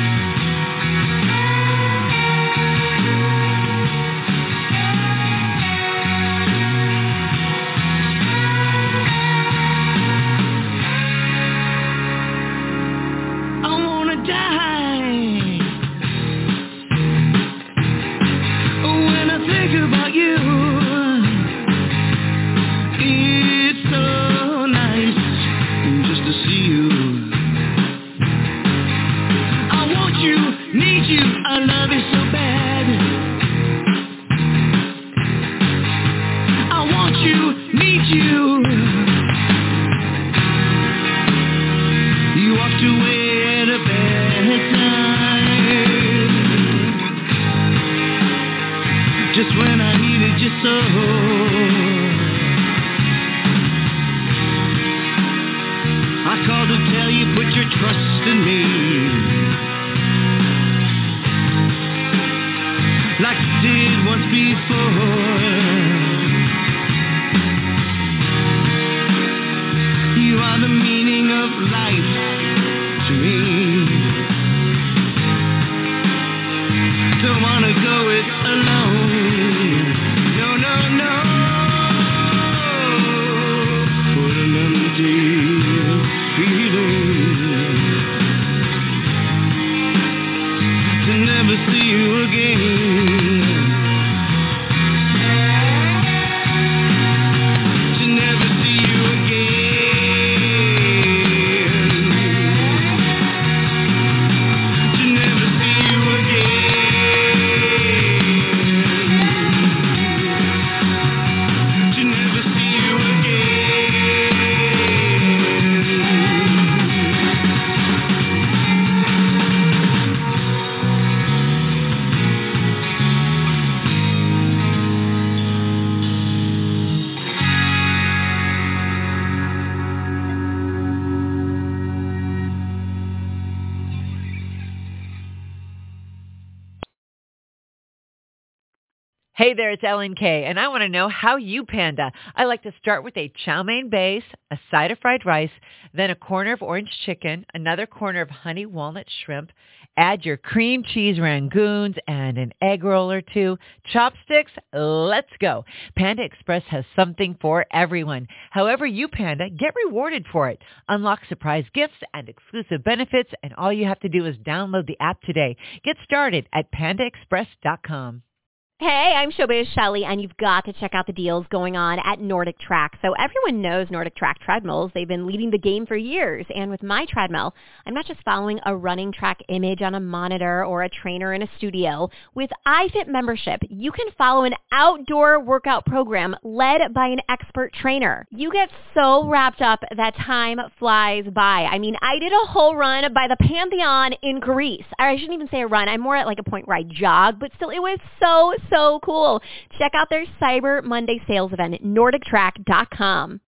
Hey there, it's Ellen K, and I want to know how you panda. I like to start with a chow mein base, a side of fried rice, then a corner of orange chicken, another corner of honey walnut shrimp. Add your cream cheese rangoons and an egg roll or two. Chopsticks, let's go. Panda Express has something for everyone. However you panda, get rewarded for it. Unlock surprise gifts and exclusive benefits, and all you have to do is download the app today. Get started at panda express dot com. Hey, I'm Showbiz Shelley, and you've got to check out the deals going on at Nordic Track. So everyone knows Nordic Track treadmills. They've been leading the game for years. And with my treadmill, I'm not just following a running track image on a monitor or a trainer in a studio. With iFit membership, you can follow an outdoor workout program led by an expert trainer. You get so wrapped up that time flies by. I mean, I did a whole run by the Pantheon in Greece. I shouldn't even say a run. I'm more at like a point where I jog, but still, it was so, so cool. Check out their Cyber Monday sales event at nordic track dot com.